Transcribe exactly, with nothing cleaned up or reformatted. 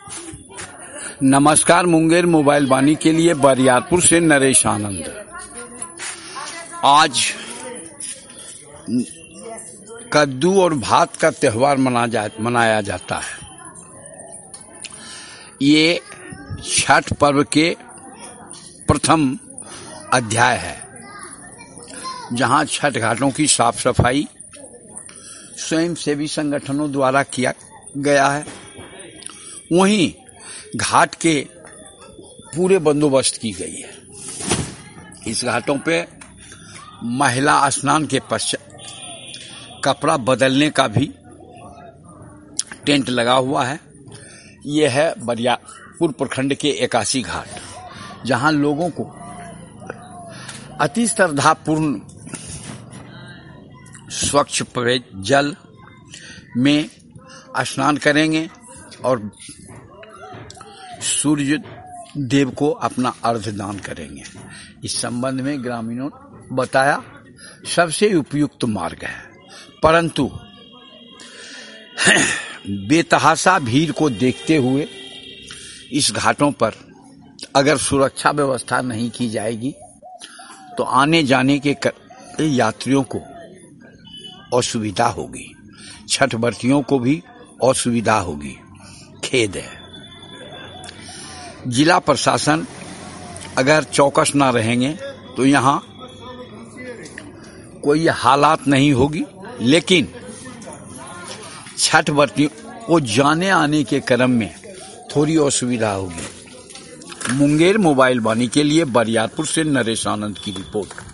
नमस्कार। मुंगेर मोबाइल वाणी के लिए बरियारपुर से नरेश आनंद। आज कद्दू और भात का त्योहार मना जा, मनाया जाता है। ये छठ पर्व के प्रथम अध्याय है, जहां छठ घाटों की साफ सफाई स्वयंसेवी संगठनों द्वारा किया गया है। वहीं घाट के पूरे बंदोबस्त की गई है। इस घाटों पे महिला स्नान के पश्चात कपड़ा बदलने का भी टेंट लगा हुआ है। यह है बरियारपुर प्रखंड के इक्यासी घाट, जहां लोगों को अति श्रद्धापूर्ण स्वच्छ जल में स्नान करेंगे और सूर्य देव को अपना अर्घ्य दान करेंगे। इस संबंध में ग्रामीणों बताया सबसे उपयुक्त मार्ग है, परंतु बेतहाशा भीड़ को देखते हुए इस घाटों पर अगर सुरक्षा व्यवस्था नहीं की जाएगी तो आने जाने के यात्रियों को असुविधा होगी, छठ व्रतियों को भी असुविधा होगी। खेद है। जिला प्रशासन अगर चौकस ना रहेंगे तो यहाँ कोई हालात नहीं होगी, लेकिन छठ व्रतियों को जाने आने के क्रम में थोड़ी असुविधा होगी। मुंगेर मोबाइल वाणी के लिए बरियारपुर से नरेश आनंद की रिपोर्ट।